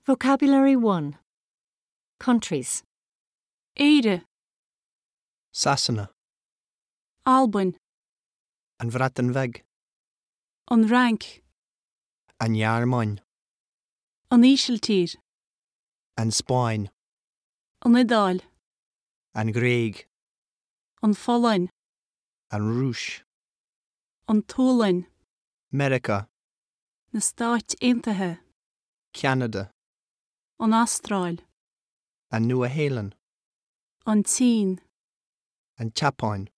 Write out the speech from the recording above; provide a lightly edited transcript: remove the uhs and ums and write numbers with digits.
Vocabulary 1. Countries. Éire, Sasanna, Albain, an Bhreatain-Bheag, an Rank, an Iarmáin, an Ísiltír, an Spáin, an Idáil, an Gréig, an Folainn, an Rúis, an Túlainn, Merica, na Stáit Aontaithe, Canada, an Astráil, an Nua-Shéalainn, an Tín, an Tseapáin,